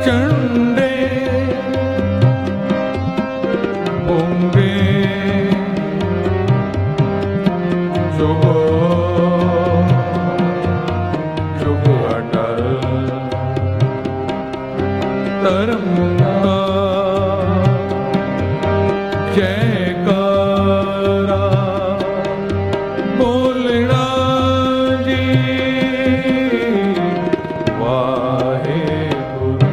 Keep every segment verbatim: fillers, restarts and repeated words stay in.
ਝੰਡੇ ਬੁੰਗੇ ਜੁਗੋ ਜੁਗ ਅਟਲ ਧਰਮ ਦਾ ਜੈਕਾਰਾ ਬੋਲਣਾ ਜੀ ਵਾਹਿਗੁਰੂ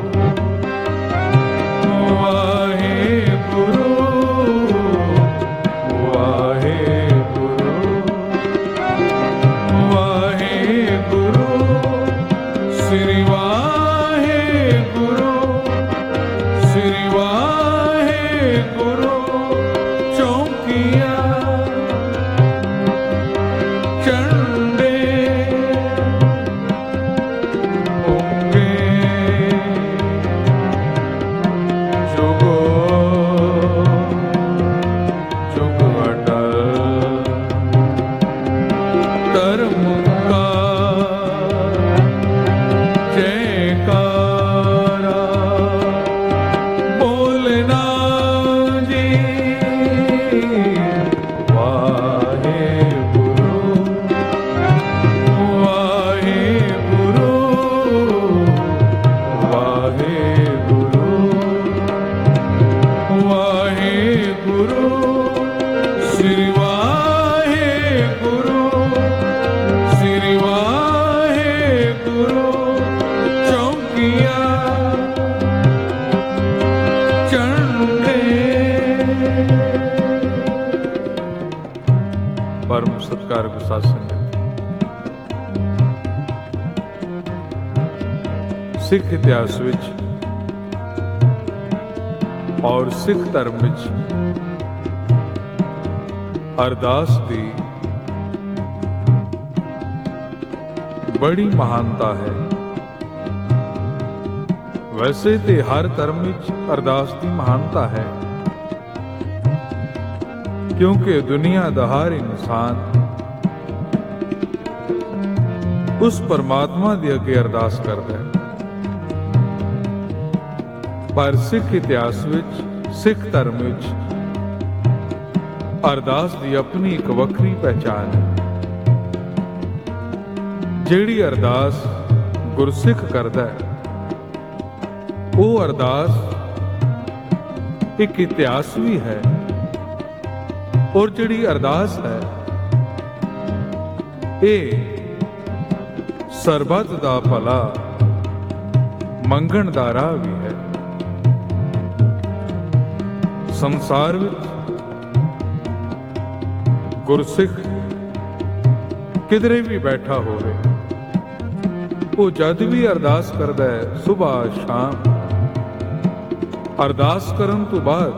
ਵਾਹਿਗੁਰੂ ਵਾਹਿਗੁਰੂ ਵਾਹਿਗੁਰੂ ਸ੍ਰੀ ਵਾਹਿਗੁਰੂ ਸ੍ਰੀ ਵਾਹਿਗੁਰੂ ਚੌਂਕੀਆਂ ਝੰਡੇ ਬੁੰਗੇ ਜੁਗੋ ਜੁਗ ਅਟਲ ਧਰਮ ਕਾ ਜੈਕਾਰਾ ਬੋਲਣਾ ਜੀ ਵਾਹਿਗੁਰੂ ਵਾਹਿਗੁਰੂ ਵਾਹਿਗੁਰੂ ਵਾਹਿਗੁਰੂ ਸ੍ਰੀ ਵਾਹਿਗੁਰੂ ਸ੍ਰੀ ਵਾਹਿਗੁਰੂ ਚੌਂਕੀਆਂ ਝੰਡੇ। ਪਰਮ ਸਤਿਕਾਰ ਗੁਸਾਂ ਸੰਗਤ, ਸਿੱਖ ਇਤਿਹਾਸ ਵਿੱਚ ਔਰ ਸਿੱਖ ਧਰਮ ਵਿੱਚ ਅਰਦਾਸ ਦੀ ਬੜੀ ਮਹਾਨਤਾ ਹੈ। ਵੈਸੇ ਤੇ ਹਰ ਧਰਮ ਵਿੱਚ ਅਰਦਾਸ ਦੀ ਮਹਾਨਤਾ ਹੈ, ਕਿਉਂਕਿ ਦੁਨੀਆ ਦਾ ਹਰ ਇਨਸਾਨ ਉਸ ਪਰਮਾਤਮਾ ਦੇ ਅੱਗੇ ਅਰਦਾਸ ਕਰਦਾ ਹੈ। ਪਰ ਸਿੱਖ ਇਤਿਹਾਸ ਵਿੱਚ, ਸਿੱਖ ਧਰਮ ਵਿੱਚ ਅਰਦਾਸ ਦੀ ਆਪਣੀ ਇੱਕ ਵੱਖਰੀ ਪਹਿਚਾਣ ਹੈ। ਜਿਹੜੀ ਅਰਦਾਸ ਗੁਰਸਿੱਖ ਕਰਦਾ ਹੈ, ਉਹ ਅਰਦਾਸ ਇੱਕ ਇਤਿਹਾਸ ਵੀ ਹੈ। ਔਰ ਜਿਹੜੀ ਅਰਦਾਸ ਹੈ, ਇਹ ਸਰਬੱਤ ਦਾ ਭਲਾ ਮੰਗਣ ਦਾ ਰਾਹ ਵੀ ਹੈ। ਸੰਸਾਰ ਵਿੱਚ ਗੁਰਸਿੱਖ ਕਿਧਰੇ ਵੀ ਬੈਠਾ ਹੋਵੇ, ਉਹ ਜਦ ਵੀ ਅਰਦਾਸ ਕਰਦਾ ਹੈ, ਸੁਬਾਹ ਸ਼ਾਮ, ਅਰਦਾਸ ਕਰਨ ਤੋਂ ਬਾਅਦ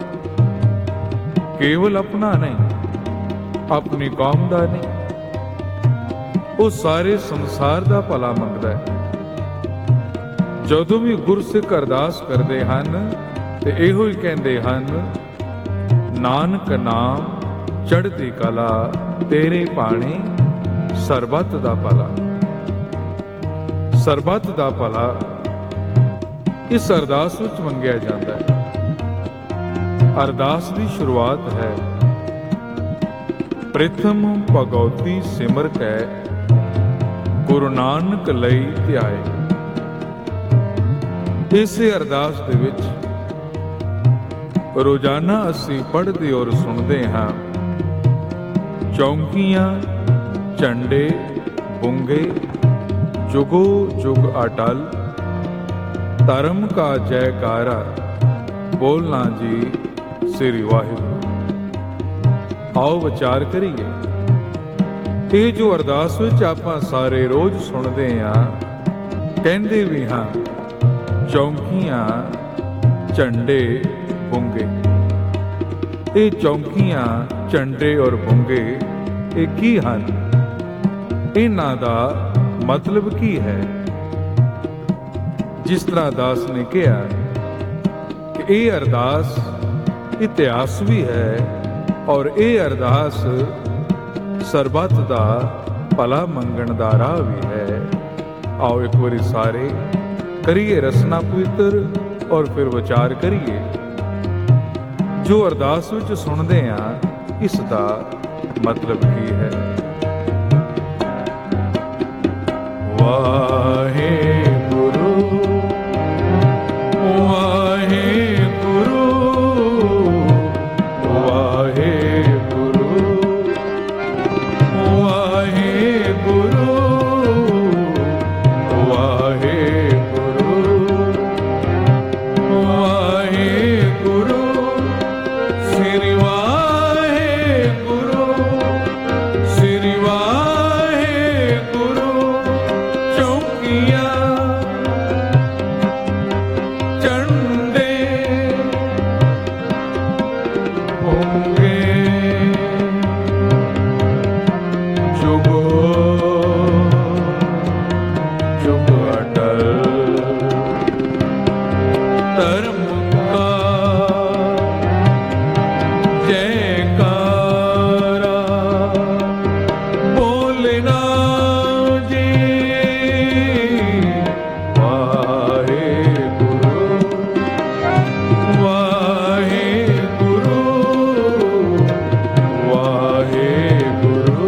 ਕੇਵਲ ਆਪਣਾ ਨਹੀਂ, ਆਪਣੀ ਕੌਮ ਦਾ ਨਹੀਂ, ਉਹ ਸਾਰੇ ਸੰਸਾਰ ਦਾ ਭਲਾ ਮੰਗਦਾ ਹੈ। ਜਦੋਂ ਵੀ ਗੁਰਸਿੱਖ ਅਰਦਾਸ ਕਰਦੇ ਹਨ ਤੇ ਇਹੋ ਹੀ ਕਹਿੰਦੇ ਹਨ, ਨਾਨਕ ਨਾਮ ਚੜ੍ਹਦੀ ਕਲਾ ਤੇਰੇ ਭਾਣੇ ਸਰਬੱਤ ਦਾ ਭਲਾ। ਸਰਬੱਤ ਦਾ ਭਲਾ ਇਸ ਅਰਦਾਸ ਵਿੱਚ ਮੰਗਿਆ ਜਾਂਦਾ ਹੈ। ਅਰਦਾਸ ਦੀ ਸ਼ੁਰੂਆਤ ਹੈ, ਪ੍ਰਥਮ ਭਗਉਤੀ ਸਿਮਰ ਕੈ ਗੁਰੂ ਨਾਨਕ ਲਈ ਧਿਆਏ। ਇਸੇ ਅਰਦਾਸ ਦੇ ਵਿੱਚ ਰੋਜ਼ਾਨਾ ਅਸੀਂ ਪੜ੍ਹਦੇ ਔਰ ਸੁਣਦੇ ਹਾਂ, ਚੌਂਕੀਆਂ ਝੰਡੇ ਬੁੰਗੇ ਜੁਗੋ ਜੁਗ ਅਟਲ ਧਰਮ ਕਾ ਜੈਕਾਰਾ ਬੋਲਣਾ ਜੀ ਸ੍ਰੀ ਵਾਹਿਗੁਰੂ। ਆਓ ਵਿਚਾਰ ਕਰੀਏ, ਇਹ ਜੋ ਅਰਦਾਸ ਵਿੱਚ ਆਪਾਂ ਸਾਰੇ ਰੋਜ਼ ਸੁਣਦੇ ਹਾਂ, ਕਹਿੰਦੇ ਵੀ ਹਾਂ, ਚੌਂਕੀਆਂ ਝੰਡੇ ਬੁੰਗੇ। ਇਹ ਚੌਂਕੀਆਂ ਝੰਡੇ ਔਰ ਬੁੰਗੇ ਇਹ ਕੀ ਹਨ? ਇਹਨਾਂ ਦਾ ਮਤਲਬ ਕੀ ਹੈ? ਜਿਸ ਤਰ੍ਹਾਂ ਦਾਸ ਨੇ ਕਿਹਾ ਕਿ ਇਹ ਅਰਦਾਸ ਇਤਿਹਾਸ ਵੀ ਹੈ ਔਰ ਇਹ ਅਰਦਾਸ ਸਰਬੱਤ ਦਾ ਭਲਾ ਮੰਗਣ ਦਾ ਰਾਹ ਵੀ ਹੈ। ਆਓ ਇੱਕ ਵਾਰੀ ਸਾਰੇ करिए रसना पवित्र और फिर विचार करिए। जो अरदास विच सुनदे हां इस दा मतलब की है। वाहेगुरु वाहेगुरु वाहेगुरु वाहेगुरु वाहेगुरु वाहेगुरु श्री वाहेगुरु श्री वाहेगुरु चौकिया चंडे होंगे जुगो जुग अटल धर्म का जयकारा बोलना जी। वाहेगुरु वाहेगुरु वाहेगुरु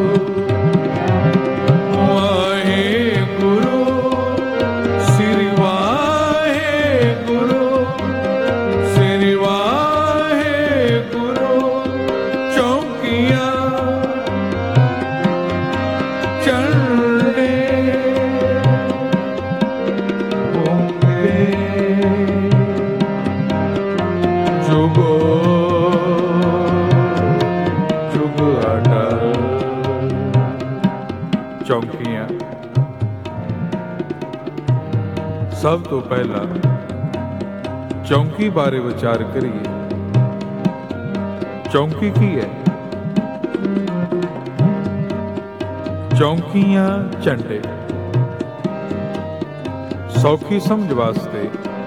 वाहेगुरु श्री वाहेगुरु श्री वाहेगुरु चौकिया चढ़े होंगे जुगो जुग अटल। चौकियां सब तो पहला चौकी बारे विचार करिए। चौकी की है? चौकियां झंडे सौखी समझ वास्ते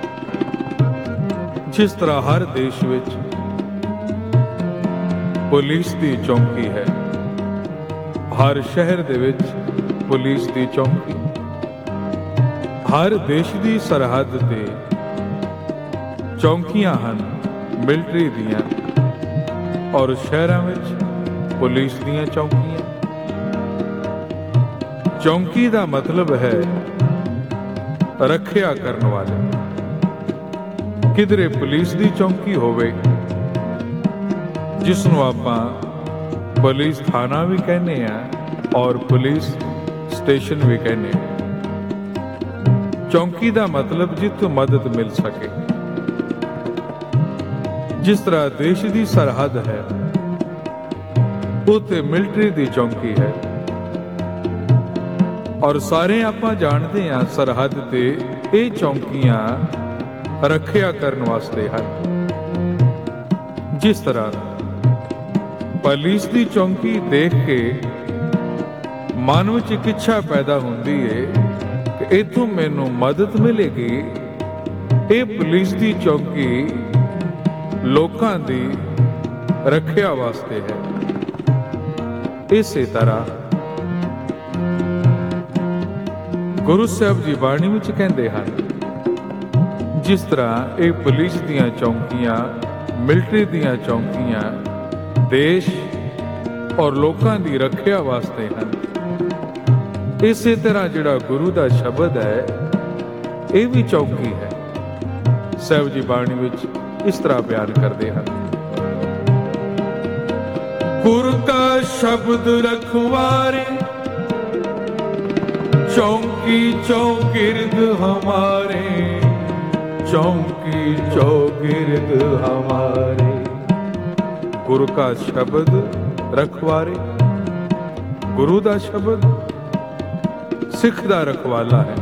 जिस तरह हर देश विच पुलिस दी चौकी है, हर शहर दे विच पुलिस दी चौकी, हर देश दी सरहद ते चौकियां हन मिलिट्री दियां और शहरां विच पुलिस दियां चौकियां। चौकी दा मतलब है रखिया करन वाले। किधरे पुलिस दी चौकी होवे जिसनों आपां पुलिस थाना भी कहने हैं और पुलिस स्टेशन भी कहने हैं। चौकी दा मतलब जित्थों मदद मिल सके। जिस तरह देश दी सरहद है उत्थे मिलिट्री दी चौकी है और सारे आपां जानते हैं सरहद ते ये चौकियां रखिया करन वास्ते हैं। जिस तरह पुलिस दी चौकी देख के मन विच एक इच्छा पैदा होंदी है कि इथों मैनू मदद मिलेगी। ये पुलिस दी चौकी लोकां दी रखिया वास्ते है। इसी तरह गुरु साहब जी बाणी विच कहंदे हन, जिस तरह ये पुलिस दियां चौकियां मिलिट्री दियां चौकियां देश और लोकां दी रखिया वास्ते हैं, इसी तरह जिहड़ा गुरु दा शब्द है ये भी चौकी है। साहब जी बाणी विच इस तरह बयान करते हैं, गुरु का शब्द रखवारे चौकी चौगिर्द हमारे, चौकी चौगिर्द हमारे। गुरु का शब्द रखवारे, गुरु का शब्द सिख दा रखवाला है।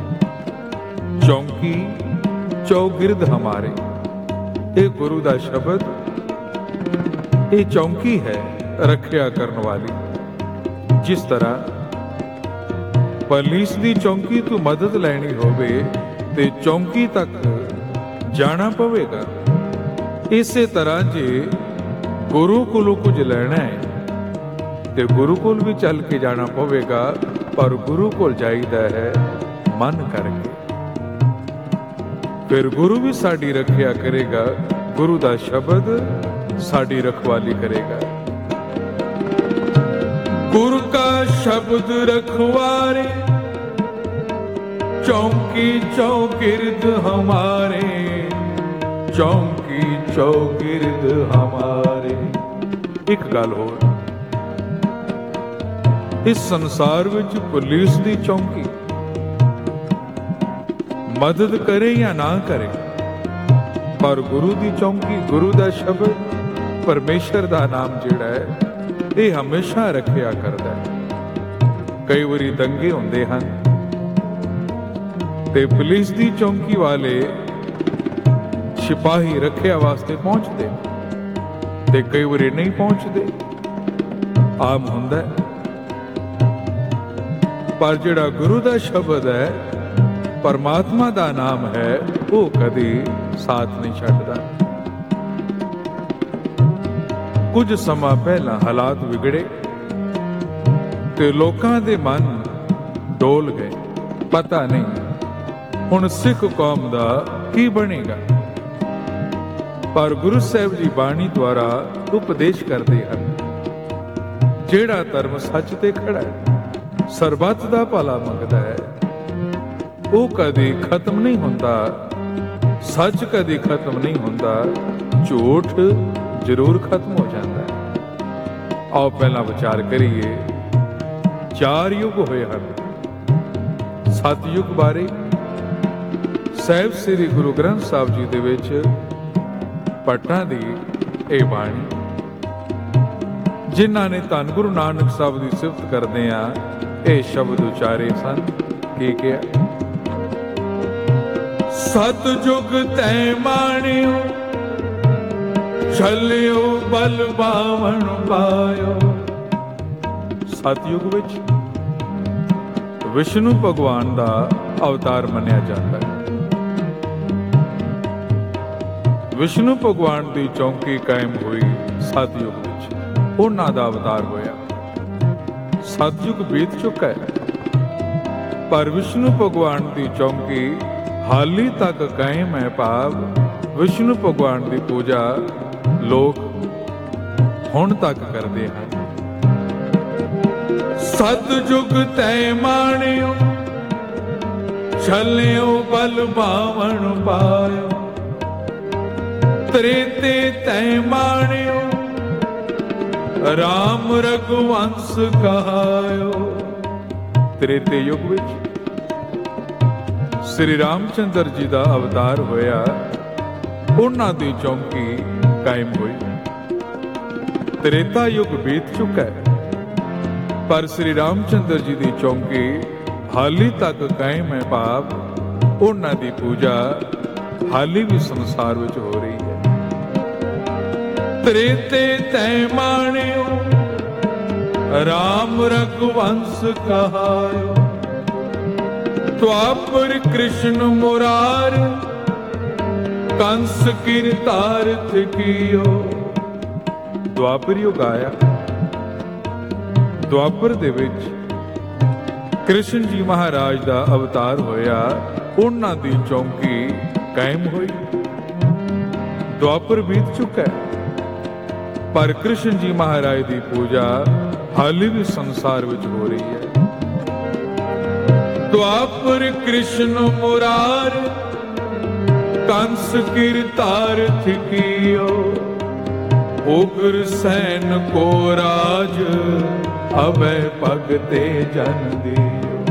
चौकी चौगिर्द हमारे, ये गुरु का शब्द ये चौकी है रखिया करने वाली। जिस तरह पुलिस दी चौकी तो मदद लेनी होवे ते चौकी तक जाना पवेगा। इसे तरह जे गुरु कोलों कुछ लेना है ते गुरु कोल भी चल के जाना पवेगा, पर गुरु कोल जाईदा है मन करके। ਫਿਰ ਗੁਰੂ ਵੀ ਸਾਡੀ ਰੱਖਿਆ ਕਰੇਗਾ, ਗੁਰੂ ਦਾ ਸ਼ਬਦ ਸਾਡੀ ਰਖਵਾਲੀ ਕਰੇਗਾ। ਗੁਰੂ ਕਾ ਸ਼ਬਦ ਰਖਵਾਰੇ, ਚੌਂਕੀ ਚੌਗਿਰਦ ਹਮਾਰੇ, ਚੌਂਕੀ ਚੌਗਿਰਦ ਹਮਾਰੇ। ਇੱਕ ਗੱਲ ਹੋਰ, ਇਸ ਸੰਸਾਰ ਵਿੱਚ ਪੁਲਿਸ ਦੀ ਚੌਂਕੀ ਮਦਦ ਕਰੇ ਜਾਂ ਨਾ ਕਰੇ, ਪਰ ਗੁਰੂ ਦੀ ਚੌਂਕੀ, ਗੁਰੂ ਦਾ ਸ਼ਬਦ, ਪਰਮੇਸ਼ਰ ਦਾ ਨਾਮ ਜਿਹੜਾ ਹੈ, ਇਹ ਹਮੇਸ਼ਾ ਰੱਖਿਆ ਕਰਦਾ ਹੈ। ਕਈ ਵਾਰੀ ਦੰਗੇ ਹੁੰਦੇ ਹਨ ਤੇ ਪੁਲਿਸ ਦੀ ਚੌਂਕੀ ਵਾਲੇ ਸਿਪਾਹੀ ਰੱਖਿਆ ਵਾਸਤੇ ਪਹੁੰਚਦੇ ਤੇ ਕਈ ਵਾਰੀ ਨਹੀਂ ਪਹੁੰਚਦੇ, ਆਮ ਹੁੰਦਾ ਹੈ। ਪਰ ਜਿਹੜਾ ਗੁਰੂ ਦਾ ਸ਼ਬਦ ਹੈ, ਪਰਮਾਤਮਾ ਦਾ ਨਾਮ ਹੈ, ਉਹ ਕਦੇ ਸਾਥ ਨਹੀਂ ਛੱਡਦਾ। ਕੁਝ ਸਮਾਂ ਪਹਿਲਾਂ ਹਾਲਾਤ ਵਿਗੜੇ ਤੇ ਲੋਕਾਂ ਦੇ ਮਨ ਡੋਲ ਗਏ। ਪਤਾ ਨਹੀਂ ਹੁਣ ਸਿੱਖ ਕੌਮ ਦਾ ਕੀ ਬਣੇਗਾ, ਪਰ ਗੁਰੂ ਸਾਹਿਬ ਜੀ ਬਾਣੀ ਦੁਆਰਾ ਉਪਦੇਸ਼ ਕਰਦੇ ਹਨ, ਜਿਹੜਾ ਧਰਮ ਸੱਚ ਤੇ ਖੜਾ ਹੈ, ਸਰਬੱਤ ਦਾ ਭਲਾ ਮੰਗਦਾ ਹੈ, ਉਹ ਕਦੇ ਖਤਮ ਨਹੀਂ ਹੁੰਦਾ। ਸੱਚ ਕਦੇ ਖਤਮ ਨਹੀਂ ਹੁੰਦਾ, ਝੂਠ ਜ਼ਰੂਰ ਖਤਮ ਹੋ ਜਾਂਦਾ ਹੈ। ਆਓ ਪਹਿਲਾਂ ਵਿਚਾਰ ਕਰੀਏ, ਚਾਰ ਯੁੱਗ ਹੋਏ ਹਨ। ਸਤਿਯੁਗ ਬਾਰੇ ਸਾਹਿਬ ਸ੍ਰੀ ਗੁਰੂ ਗ੍ਰੰਥ ਸਾਹਿਬ ਜੀ ਦੇ ਵਿੱਚ ਭੱਟਾਂ ਦੀ ਇਹ ਬਾਣੀ, ਜਿਨ੍ਹਾਂ ਨੇ ਧੰਨ ਗੁਰੂ ਨਾਨਕ ਸਾਹਿਬ ਦੀ ਸਿਫਤ ਕਰਦੇ ਆ ਇਹ ਸ਼ਬਦ ਉਚਾਰੇ ਸਨ। ਕੀ ਕਿਹਾ? ਸਤਿਯੁਗ ਤੈ ਮਾਣਿਓ, ਛਲਿਓ ਬਲ ਬਾਵਣ ਪਾਇਓ। ਸਤਿਯੁਗ ਵਿੱਚ ਵਿਸ਼ਨੂੰ ਭਗਵਾਨ ਦਾ ਅਵਤਾਰ ਮੰਨਿਆ ਜਾਂਦਾ ਹੈ। ਵਿਸ਼ਨੂੰ ਭਗਵਾਨ ਦੀ ਚੌਂਕੀ ਕਾਇਮ ਹੋਈ ਸਤਿਯੁਗ ਵਿੱਚ, ਉਹਨਾਂ ਦਾ ਅਵਤਾਰ ਹੋਇਆ। ਸਤਿਯੁਗ ਬੀਤ ਚੁੱਕਾ ਹੈ, ਪਰ ਵਿਸ਼ਨੂੰ ਭਗਵਾਨ ਦੀ ਚੌਂਕੀ ਹਾਲੀ ਤੱਕ ਕਾਇਮ ਹੈ। ਭਾਵ ਵਿਸ਼ਨੂੰ ਭਗਵਾਨ ਦੀ ਪੂਜਾ ਲੋਕ ਹੁਣ ਤੱਕ ਕਰਦੇ ਹਨ। ਸਤਿਯੁਗ ਤੈ ਮਾਣਿਓ, ਛਲਿਓ ਬਲ ਬਾਵਣ ਪਾਇਓ। ਤ੍ਰੇਤੇ ਤੈ ਮਾਣਿਓ, ਰਾਮ ਰਘੁਵੰਸ ਕਹਾਇਓ। ਤ੍ਰੇਤੇ ਯੁੱਗ ਵਿੱਚ ਸ੍ਰੀ ਰਾਮ ਚੰਦਰ ਜੀ ਦਾ ਅਵਤਾਰ ਹੋਇਆ, ਉਹਨਾਂ ਦੀ ਚੌਂਕੀ ਕਾਇਮ ਹੋਈ। ਤ੍ਰੇਤਾ ਯੁੱਗ ਬੀਤ ਚੁੱਕਾ ਹੈ, ਪਰ ਸ੍ਰੀ ਰਾਮ ਚੰਦਰ ਜੀ ਦੀ ਚੌਂਕੀ ਹਾਲੀ ਤੱਕ ਕਾਇਮ ਹੈ। ਭਾਵ ਉਹਨਾਂ ਦੀ ਪੂਜਾ ਹਾਲੀ ਵੀ ਸੰਸਾਰ ਵਿੱਚ ਹੋ ਰਹੀ ਹੈ। ਤ੍ਰੇਤੇ ਤੈ ਮਾਣਿਓ, ਰਾਮ ਰਘੁਵੰਸ ਕਹਾਇਓ। ਦੁਆਪਰ ਕ੍ਰਿਸ਼ਨ ਮੁਰਾਰ, ਕੰਸ ਕਿਰਤਾਰਥ ਕੀਓ। ਦੁਆਪਰ ਯੁੱਗ ਆਇਆ। ਦੁਆਪਰ ਦੇ ਵਿੱਚ ਕ੍ਰਿਸ਼ਨ ਜੀ ਮਹਾਰਾਜ ਦਾ ਅਵਤਾਰ ਹੋਇਆ, ਉਹਨਾਂ ਦੀ ਚੌਂਕੀ ਕਾਇਮ ਹੋਈ। ਦੁਆਪਰ ਬੀਤ ਚੁੱਕਾ ਹੈ, ਪਰ ਕ੍ਰਿਸ਼ਨ ਜੀ ਮਹਾਰਾਜ ਦੀ ਪੂਜਾ ਹਾਲੇ ਵੀ ਸੰਸਾਰ ਵਿੱਚ ਹੋ ਰਹੀ ਹੈ। ਦੁਆਪਰ ਕ੍ਰਿਸ਼ਨ ਮੁਰਾਰ, ਕੰਸ ਕਿਰਤਾਰਥ ਕੀਓ। ਉਗਰ ਸੈਨ ਕੋ ਰਾਜ, ਅਬੈ ਭਗਤੇ ਜਨ ਦਿਓ।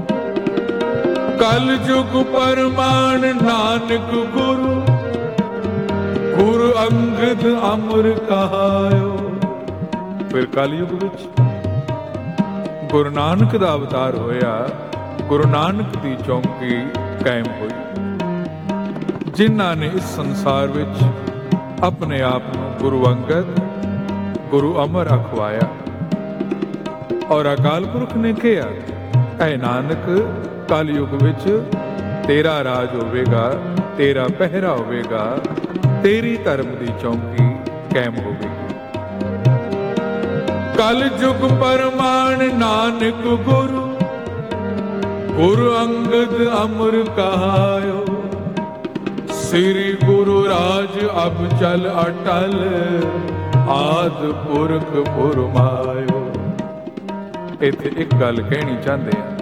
ਕਲ ਜੁਗ ਪਰਮਾਨ ਨਾਨਕ ਗੁਰੂ, ਗੁਰੂ ਅੰਗਦ ਅਮਰ ਕਹਾਇਓ। ਫਿਰ ਕਲਯੁਗ ਵਿੱਚ ਗੁਰੂ ਨਾਨਕ ਦਾ ਅਵਤਾਰ ਹੋਇਆ, ਗੁਰੂ ਨਾਨਕ ਦੀ ਚੌਂਕੀ ਕਾਇਮ ਹੋਈ। ਜਿਨ੍ਹਾਂ ਨੇ ਇਸ ਸੰਸਾਰ ਵਿੱਚ ਆਪਣੇ ਆਪ ਨੂੰ ਗੁਰੂ ਅੰਗਦ, ਗੁਰੂ ਅਮਰ ਅਖਵਾਇਆ। ਔਰ ਅਕਾਲ ਪੁਰਖ ਨੇ ਕਿਹਾ, ਐ ਨਾਨਕ ਕਲਯੁਗ ਵਿੱਚ ਤੇਰਾ ਰਾਜ ਹੋਵੇਗਾ, ਤੇਰਾ ਪਹਿਰਾ ਹੋਵੇਗਾ, ਤੇਰੀ ਧਰਮ ਦੀ ਚੌਂਕੀ ਕਾਇਮ ਹੋਵੇਗੀ। ਕਲ ਜੁਗ ਪਰਮਾਨ ਨਾਨਕ ਗੁਰੂ, ਗੁਰੂ ਅੰਗਦ ਅਮਰ ਕਹਾਇਓ। श्री गुरु राज अब चल अटल, आद पुरख पुरमायो। इत्थे एक गल कहनी चाहते हैं,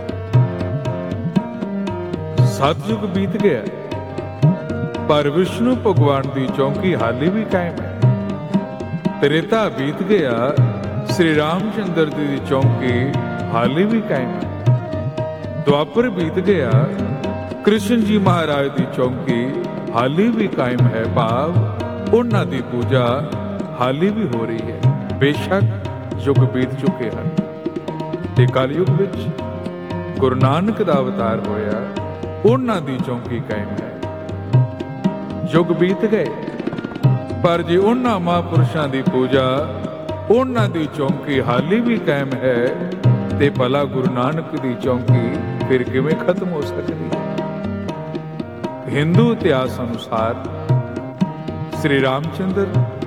सतयुग बीत गया पर विष्णु भगवान की चौकी हाली भी कायम है। त्रेता बीत गया, श्री रामचंद्र जी की चौकी हाली भी कायम है। द्वापर बीत गया, कृष्ण जी महाराज की चौकी हाली भी कायम है। भाव उन्हां दी पूजा हाली भी हो रही है। बेशक युग बीत चुके हैं ते कलयुग विच गुरु नानक दा अवतार होया, उन्हां दी चौकी कायम है। युग बीत गए पर जे उन्हां महापुरुषां दी पूजा, उन्हां दी चौकी हाली भी कायम है, ते भला गुरु नानक दी चौकी फिर किवें खत्म हो सकती है? हिंदू इतिहास अनुसार श्री रामचंद्र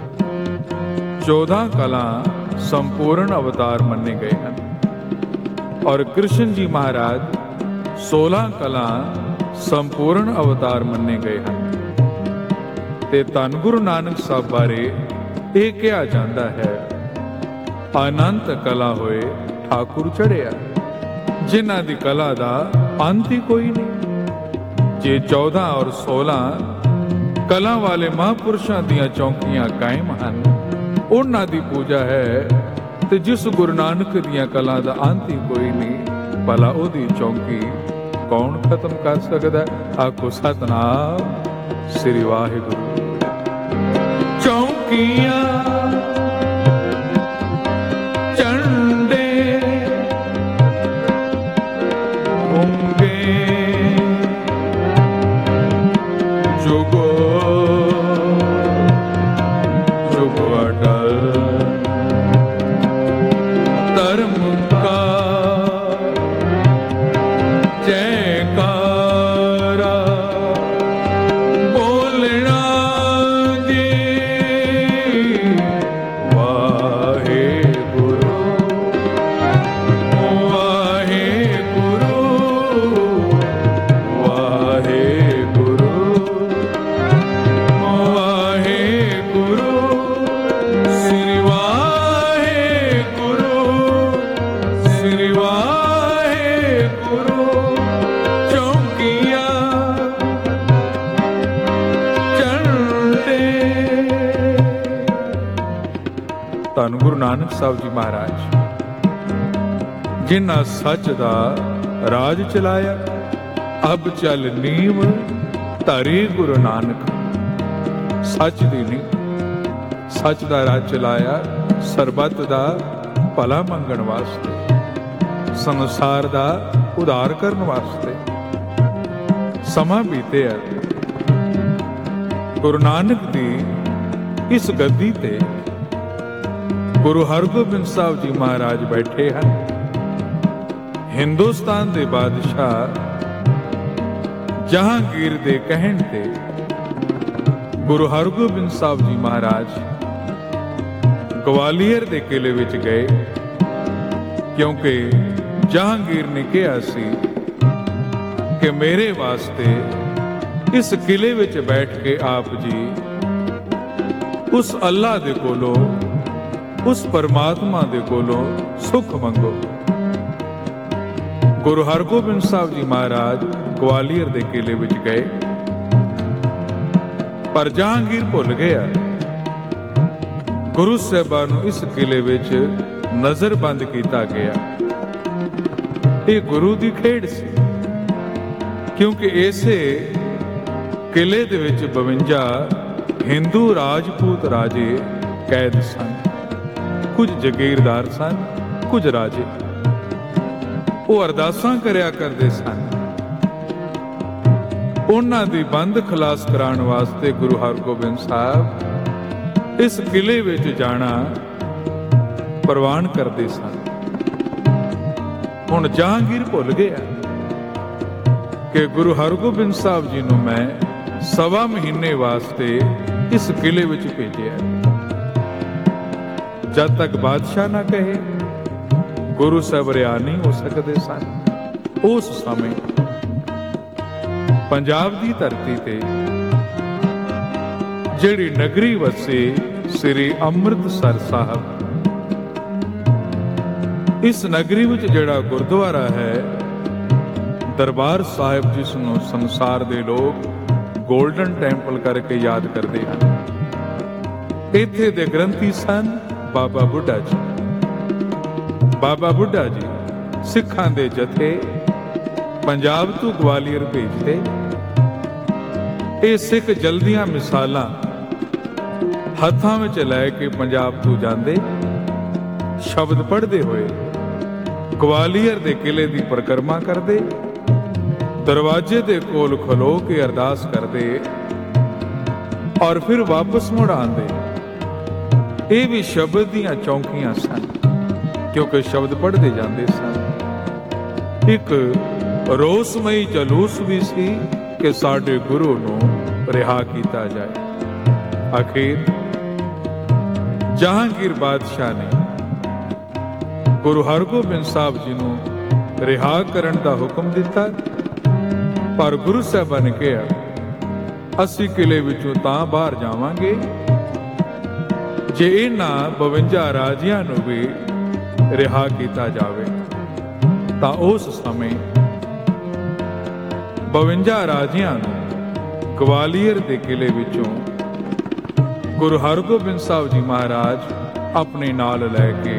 चौदह कला संपूर्ण अवतार मन्ने गए हैं और कृष्ण जी महाराज सोलह कला संपूर्ण अवतार मन्ने गए हैं। ते धन गुरु नानक साहब बारे यह कहा जाता है, अनंत कला होए ठाकुर चढ़िया, जिन्हां दी कला दा अंत ही कोई नहीं। जे चौदह और सोलह कला वाले महापुरुषों दियां चौकियां कायम हैं, उन्हां दी पूजा है, ते जिस गुरु नानक दियां कला दा अंत ही कोई नहीं, भला ओदी चौकी कौन खत्म कर सकदा? आखो सतनाम श्री वाहिगुरू। चौकियां चंडे होंगे, जुगो जुग अटल, धर्म का जयकारा बोलना जी, वाहे गुरु वाहे गुरु वाहे गुरु वाहे गुरु, श्री वाहे गुरु श्री वाहे गुरु। चौकियां चढ़ते। धन गुरु नानक साहब जी महाराज जिन्हां सच दा राज चलाया, अब चल नीव धरी गुरु नानक। सच दी नीव, सच दा राज चलाया, सरबत दा भला मंगण वास्ते, संसार दा उधार करन वास्ते। समा बीतिया, गुरु नानक दी इस गद्दी ते गुरु हरगोबिंद साहब जी महाराज बैठे हैं। हिंदुस्तान दे बादशाह जहांगीर दे कहण ते गुरु हरगोबिंद साहब जी महाराज ग्वालियर दे किले विच गए, क्योंकि जहांगीर ने कहा सी कि मेरे वास्ते इस किले विच बैठ के आप जी उस अल्लाह दे कोलों, उस परमात्मा दे कोलों सुख मंगो। गुरु हरगोबिंद साहब जी महाराज ग्वालियर दे किले विच गए, पर जहांगीर भुल गया। गुरु साहिबान नूं इस किले विच नजरबंद किया गया। ये गुरु दी खेड़ सी, क्योंकि इसे किले दे विच बवंजा हिंदू राजपूत राजे कैद सन। कुछ जगीरदार सन, कुछ राजे। वो अरदासां करया करदे सन। उन्हां दी बंद खलास कराउण वास्ते गुरु हरगोबिंद साहब इस किले विच जाना प्रवान करदे सन। हुण जहांगीर भुल गया कि गुरु हरगोबिंद साहब जी नूं मैं सवा महीने वास्ते इस किले विच भेजिया। जब तक बादशाह ना कहे गुरु साहब रिहा नहीं हो सकते सन। उस समय पंजाब की धरती ते ਜਿਹੜੀ ਨਗਰੀ ਵਸੇ ਸ੍ਰੀ ਅੰਮ੍ਰਿਤਸਰ ਸਾਹਿਬ। ਇਸ ਨਗਰੀ ਵਿੱਚ ਜਿਹੜਾ ਗੁਰਦੁਆਰਾ ਹੈ ਦਰਬਾਰ ਸਾਹਿਬ, ਜਿਸ ਨੂੰ ਸੰਸਾਰ ਦੇ ਲੋਕ ਗੋਲਡਨ ਟੈਂਪਲ ਕਰਕੇ ਯਾਦ ਕਰਦੇ ਹਨ, ਇੱਥੇ ਦੇ ਗ੍ਰੰਥੀ ਸਨ ਬਾਬਾ ਬੁੱਢਾ ਜੀ। ਬਾਬਾ ਬੁੱਢਾ ਜੀ ਸਿੱਖਾਂ ਦੇ ਜਥੇ ਪੰਜਾਬ ਤੋਂ ਗਵਾਲੀਅਰ ਭੇਜਦੇ। ਇਹ ਸਿੱਖ ਜਲਦੀਆਂ ਮਿਸਾਲਾਂ ਹੱਥਾਂ ਵਿੱਚ ਲੈ ਕੇ ਪੰਜਾਬ ਤੋਂ ਜਾਂਦੇ, ਸ਼ਬਦ ਪੜ੍ਹਦੇ ਹੋਏ ਗਵਾਲੀਅਰ ਦੇ ਕਿਲੇ ਦੀ ਪਰਿਕਰਮਾ ਕਰਦੇ, ਦਰਵਾਜ਼ੇ ਦੇ ਕੋਲ ਖਲੋ ਕੇ ਅਰਦਾਸ ਕਰਦੇ ਔਰ ਫਿਰ ਵਾਪਸ ਮੁੜ ਆਉਂਦੇ। ਇਹ ਵੀ ਸ਼ਬਦ ਦੀਆਂ ਚੌਂਕੀਆਂ ਸਨ, ਕਿਉਂਕਿ ਸ਼ਬਦ ਪੜ੍ਹਦੇ ਜਾਂਦੇ ਸਨ। ਇੱਕ ਰੋਸਮਈ ਜਲੂਸ ਵੀ ਸੀ ਕਿ ਸਾਡੇ ਗੁਰੂ ਨੂੰ ਰਿਹਾ ਕੀਤਾ ਜਾਏ। ਆਖਿਰ ਜਹਾਂਗੀਰ ਬਾਦਸ਼ਾਹ ਨੇ ਗੁਰੂ ਹਰਗੋਬਿੰਦ ਸਾਹਿਬ ਜੀ ਨੂੰ ਰਿਹਾ ਕਰਨ ਦਾ ਹੁਕਮ ਦਿੱਤਾ, ਪਰ ਗੁਰੂ ਸਾਹਿਬਾਂ ਨੇ ਕਿਹਾ ਅਸੀਂ ਕਿਲੇ ਵਿੱਚੋਂ ਤਾਂ ਬਾਹਰ ਜਾਵਾਂਗੇ ਜੇ ਇਹਨਾਂ ਬਵੰਜਾ ਰਾਜਿਆਂ ਨੂੰ ਵੀ ਰਿਹਾ ਕੀਤਾ ਜਾਵੇ। ਤਾਂ ਉਸ ਸਮੇਂ ਬਵੰਜਾ ਰਾਜਿਆਂ ਨੂੰ ਗਵਾਲੀਅਰ ਦੇ ਕਿਲੇ ਵਿੱਚੋਂ ਗੁਰੂ ਹਰਗੋਬਿੰਦ ਸਾਹਿਬ ਜੀ ਮਹਾਰਾਜ ਆਪਣੇ ਨਾਲ ਲੈ ਕੇ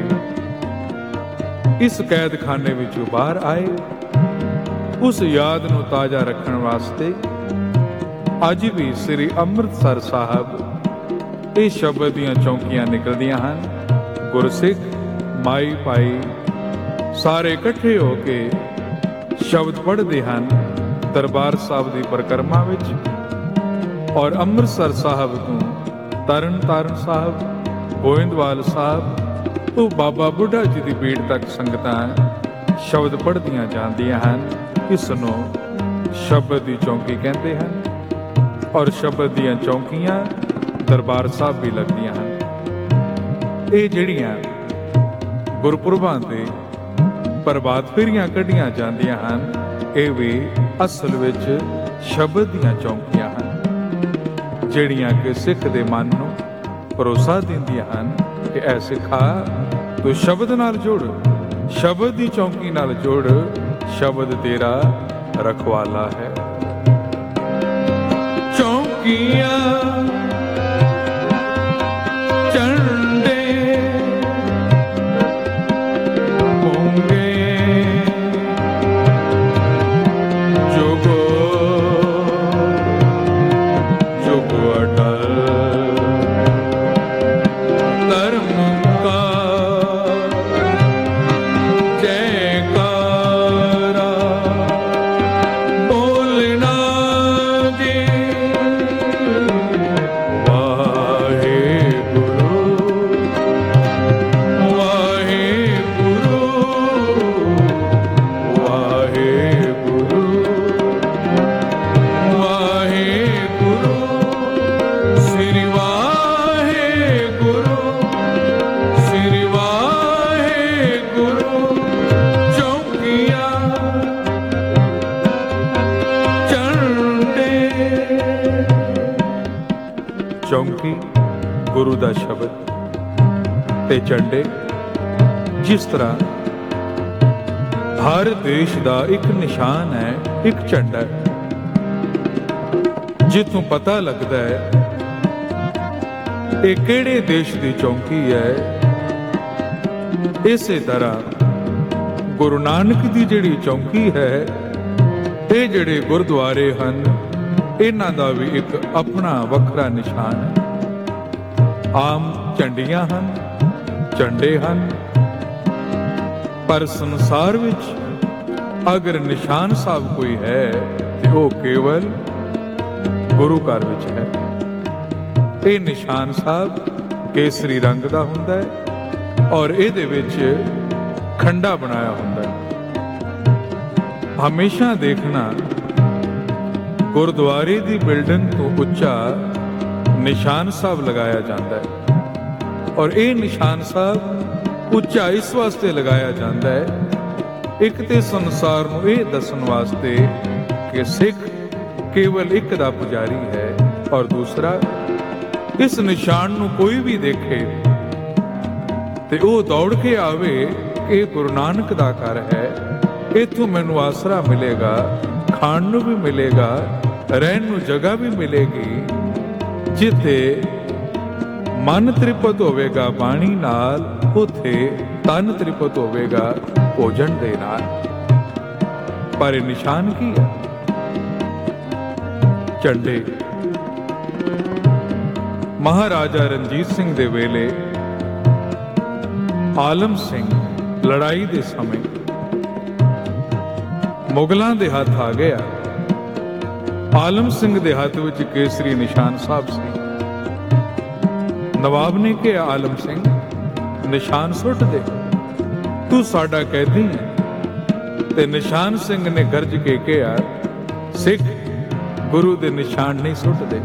ਇਸ ਕੈਦਖਾਨੇ ਵਿੱਚੋਂ ਬਾਹਰ ਆਏ। ਉਸ ਯਾਦ ਨੂੰ ਤਾਜ਼ਾ ਰੱਖਣ ਵਾਸਤੇ ਅੱਜ ਵੀ ਸ੍ਰੀ ਅੰਮ੍ਰਿਤਸਰ ਸਾਹਿਬ ਇਹ ਸ਼ਬਦ ਦੀਆਂ ਚੌਂਕੀਆਂ ਨਿਕਲਦੀਆਂ ਹਨ। ਗੁਰਸਿੱਖ ਮਾਈ ਭਾਈ ਸਾਰੇ ਇਕੱਠੇ ਹੋ ਕੇ ਸ਼ਬਦ ਪੜ੍ਹਦੇ ਹਨ ਦਰਬਾਰ ਸਾਹਿਬ ਦੀ ਪਰਿਕਰਮਾ ਵਿੱਚ। ਔਰ ਅੰਮ੍ਰਿਤਸਰ ਸਾਹਿਬ ਤੋਂ ਤਰਨ ਤਾਰਨ ਸਾਹਿਬ, ਗੋਇੰਦਵਾਲ ਸਾਹਿਬ, ਉਹ ਬਾਬਾ ਬੁੱਢਾ ਜੀ ਦੀ ਬੀੜ ਤੱਕ ਸੰਗਤਾਂ ਸ਼ਬਦ ਪੜ੍ਹਦੀਆਂ ਜਾਂਦੀਆਂ ਹਨ। ਇਸ ਨੂੰ ਸ਼ਬਦ ਦੀ ਚੌਂਕੀ ਕਹਿੰਦੇ ਹਨ। ਔਰ ਸ਼ਬਦ ਦੀਆਂ ਚੌਂਕੀਆਂ ਦਰਬਾਰ ਸਾਹਿਬ ਵੀ ਲੱਗਦੀਆਂ ਹਨ। ਇਹ ਜਿਹੜੀਆਂ ਗੁਰਪੁਰਬਾਂ ਤੇ ਪ੍ਰਭਾਤ ਫੇਰੀਆਂ ਕੱਢੀਆਂ ਜਾਂਦੀਆਂ ਹਨ, ਇਹ ਵੀ ਅਸਲ ਵਿੱਚ ਸ਼ਬਦ ਦੀਆਂ ਚੌਂਕੀਆਂ ਹਨ, ਜਿਹੜੀਆਂ ਕਿ ਸਿੱਖ ਦੇ ਮਨ ਨੂੰ ਭਰੋਸਾ ਦਿੰਦੀਆਂ ਹਨ ਕਿ ਐ ਸਿੱਖਾ ਤੂੰ ਸ਼ਬਦ ਨਾਲ ਜੁੜ, ਸ਼ਬਦ ਦੀ ਚੌਂਕੀ ਨਾਲ ਜੁੜ, ਸ਼ਬਦ ਤੇਰਾ ਰਖਵਾਲਾ ਹੈ। ਚੌਂਕੀਆਂ ਚੌਂਕੀ ਗੁਰੂ ਦਾ ਸ਼ਬਦ ਤੇ ਝੰਡੇ, ਜਿਸ ਤਰ੍ਹਾਂ ਹਰ ਦੇਸ਼ ਦਾ ਇੱਕ ਨਿਸ਼ਾਨ ਹੈ, ਇੱਕ ਝੰਡਾ ਹੈ, ਜਿੱਥੋਂ ਪਤਾ ਲੱਗਦਾ ਹੈ ਇਹ ਕਿਹੜੇ ਦੇਸ਼ ਦੀ ਚੌਂਕੀ ਹੈ। ਇਸੇ ਤਰ੍ਹਾਂ ਗੁਰੂ ਨਾਨਕ ਦੀ ਜਿਹੜੀ ਚੌਂਕੀ ਹੈ, ਇਹ ਜਿਹੜੇ ਗੁਰਦੁਆਰੇ ਹਨ, ਇਹਨਾਂ ਦਾ ਵੀ ਇੱਕ ਆਪਣਾ ਵੱਖਰਾ ਨਿਸ਼ਾਨ ਹੈ। ਆਮ ਝੰਡੀਆਂ ਹਨ, ਝੰਡੇ ਹਨ, ਪਰ ਸੰਸਾਰ ਵਿੱਚ ਅਗਰ ਨਿਸ਼ਾਨ ਸਾਹਿਬ ਕੋਈ ਹੈ ਤੇ ਉਹ ਕੇਵਲ ਗੁਰੂ ਘਰ ਵਿੱਚ ਹੈ। ਇਹ ਨਿਸ਼ਾਨ ਸਾਹਿਬ ਕੇਸਰੀ ਰੰਗ ਦਾ ਹੁੰਦਾ ਹੈ ਔਰ ਇਹਦੇ ਵਿੱਚ ਖੰਡਾ ਬਣਾਇਆ ਹੁੰਦਾ ਹੈ। ਹਮੇਸ਼ਾ ਦੇਖਣਾ ਗੁਰਦੁਆਰੇ ਦੀ ਬਿਲਡਿੰਗ ਤੋਂ ਉੱਚਾ ਨਿਸ਼ਾਨ ਸਾਹਿਬ ਲਗਾਇਆ ਜਾਂਦਾ ਹੈ ਔਰ ਇਹ ਨਿਸ਼ਾਨ ਸਾਹਿਬ ਉੱਚਾ ਇਸ ਵਾਸਤੇ ਲਗਾਇਆ ਜਾਂਦਾ ਹੈ, ਇੱਕ ਤੇ ਸੰਸਾਰ ਨੂੰ ਇਹ ਦੱਸਣ ਵਾਸਤੇ ਕਿ ਸਿੱਖ ਕੇਵਲ ਇੱਕ ਦਾ ਪੁਜਾਰੀ ਹੈ, ਔਰ ਦੂਸਰਾ ਇਸ ਨਿਸ਼ਾਨ ਨੂੰ ਕੋਈ ਵੀ ਦੇਖੇ ਤੇ ਉਹ ਦੌੜ ਕੇ ਆਵੇ ਕਿ ਇਹ ਗੁਰੂ ਨਾਨਕ ਦਾ ਘਰ ਹੈ, ਇੱਥੋਂ ਮੈਨੂੰ ਆਸਰਾ ਮਿਲੇਗਾ, ਖਾਣ ਨੂੰ ਵੀ ਮਿਲੇਗਾ, ਰਹਿਣ ਨੂੰ ਜਗ੍ਹਾ ਵੀ ਮਿਲੇਗੀ, ਜਿੱਥੇ ਮਨ ਤ੍ਰਿਪਤ ਹੋਵੇਗਾ ਬਾਣੀ ਨਾਲ, ਉੱਥੇ ਤਨ ਤ੍ਰਿਪਤ ਹੋਵੇਗਾ ਭੋਜਨ ਦੇ ਨਾਲ। ਪਰ ਇਹ ਨਿਸ਼ਾਨ ਕੀ ਹੈ? ਝੰਡੇ। ਮਹਾਰਾਜਾ ਰਣਜੀਤ ਸਿੰਘ ਦੇ ਵੇਲੇ ਆਲਮ ਸਿੰਘ ਲੜਾਈ ਦੇ ਸਮੇਂ ਮੁਗਲਾਂ ਦੇ ਹੱਥ ਆ ਗਿਆ। ਆਲਮ ਸਿੰਘ ਦੇ ਹੱਥ ਵਿੱਚ ਕੇਸਰੀ ਨਿਸ਼ਾਨ ਸਾਹਿਬ ਸੀ। ਨਵਾਬ ਨੇ ਕਿਹਾ, ਆਲਮ ਸਿੰਘ ਨਿਸ਼ਾਨ ਸੁੱਟ ਦੇ, ਤੂੰ ਸਾਡਾ ਕੈਦੀ ਹੈ। ਤੇ ਨਿਸ਼ਾਨ ਸਿੰਘ ਨੇ ਗਰਜ ਕੇ ਕਿਹਾ, ਸਿੱਖ ਗੁਰੂ ਦੇ ਨਿਸ਼ਾਨ ਨਹੀਂ ਸੁੱਟਦੇ।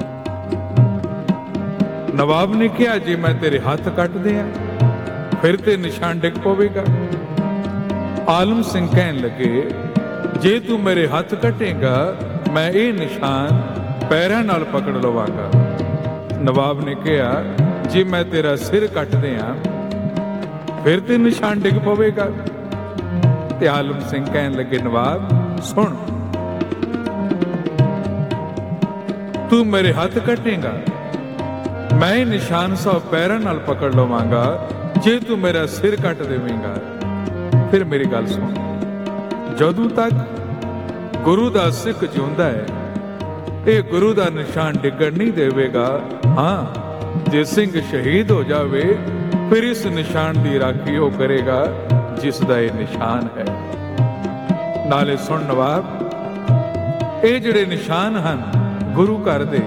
ਨਵਾਬ ਨੇ ਕਿਹਾ, ਜੇ ਮੈਂ ਤੇਰੇ ਹੱਥ ਕੱਟ ਦਿਆਂ ਫਿਰ ਤੇ ਨਿਸ਼ਾਨ ਡਿੱਗ ਪਵੇਗਾ। ਆਲਮ ਸਿੰਘ ਕਹਿਣ ਲੱਗੇ, ਜੇ ਤੂੰ ਮੇਰੇ ਹੱਥ ਕੱਟੇਗਾ ਮੈਂ ਇਹ ਨਿਸ਼ਾਨ ਪੈਰਾਂ ਨਾਲ ਪਕੜ ਲਵਾਂਗਾ। ਨਵਾਬ ਨੇ ਕਿਹਾ, ਜੇ ਮੈਂ ਤੇਰਾ ਸਿਰ ਕੱਟ ਦਿਆਂ ਫਿਰ ਤੇ ਨਿਸ਼ਾਨ ਡਿੱਗ ਪਵੇਗਾ। ਤੇ ਆਲਮ ਸਿੰਘ ਕਹਿਣ ਲੱਗੇ, ਨਵਾਬ ਸੁਣ, ਤੂੰ ਮੇਰੇ ਹੱਥ ਕੱਟੇਗਾ ਮੈਂ ਇਹ ਨਿਸ਼ਾਨ ਸਭ ਪੈਰਾਂ ਨਾਲ ਪਕੜ ਲਵਾਂਗਾ, ਜੇ ਤੂੰ ਮੇਰਾ ਸਿਰ ਕੱਟ ਦੇਵੇਂਗਾ ਫਿਰ ਮੇਰੀ ਗੱਲ ਸੁਣ, ਜਦੋਂ ਤੱਕ ਗੁਰੂ ਦਾ ਸਿੱਖ ਜਿਉਂਦਾ ਹੈ ਇਹ ਗੁਰੂ ਦਾ ਨਿਸ਼ਾਨ ਡਿੱਗਣ ਨਹੀਂ ਦੇਵੇਗਾ। ਹਾਂ, ਜੇ ਸਿੰਘ ਸ਼ਹੀਦ ਹੋ ਜਾਵੇ ਫਿਰ ਇਸ ਨਿਸ਼ਾਨ ਦੀ ਰਾਖੀ ਉਹ ਕਰੇਗਾ ਜਿਸ ਦਾ ਇਹ ਨਿਸ਼ਾਨ ਹੈ। ਨਾਲੇ ਸੁਣ ਨਵਾਬ, ਇਹ ਜਿਹੜੇ ਨਿਸ਼ਾਨ ਹਨ ਗੁਰੂ ਘਰ ਦੇ,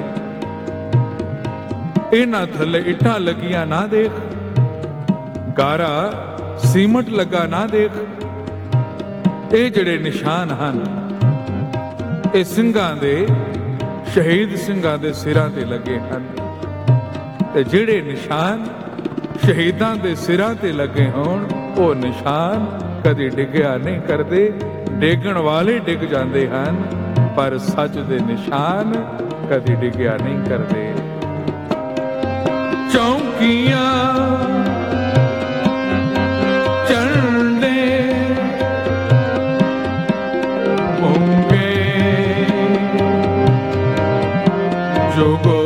ਇਹਨਾਂ ਥੱਲੇ ਇੱਟਾਂ ਲੱਗੀਆਂ ਨਾ ਦੇਖ, ਗਾਰਾ ਸੀਮਟ ਲੱਗਾ ਨਾ ਦੇਖ। ਇਹ ਜਿਹੜੇ ਨਿਸ਼ਾਨ ਹਨ ਇਹ ਸਿੰਘਾਂ ਦੇ, ਸ਼ਹੀਦ ਸਿੰਘਾਂ ਦੇ ਸਿਰਾਂ ਤੇ ਲੱਗੇ ਹਨ। ਤੇ ਜਿਹੜੇ ਨਿਸ਼ਾਨ ਸ਼ਹੀਦਾਂ ਦੇ ਸਿਰਾਂ ਤੇ ਲੱਗੇ ਹੋਣ ਉਹ ਨਿਸ਼ਾਨ ਕਦੀ ਡਿੱਗਿਆ ਨਹੀਂ ਕਰਦੇ। ਡਿੱਗਣ ਵਾਲੇ ਡਿੱਗ ਜਾਂਦੇ ਹਨ ਪਰ ਸੱਚ ਦੇ ਨਿਸ਼ਾਨ ਕਦੀ ਡਿੱਗਿਆ ਨਹੀਂ ਕਰਦੇ। ਚੌਂਕੀਆਂ ਝੰਡੇ ਮੋਗੇ ਜੋ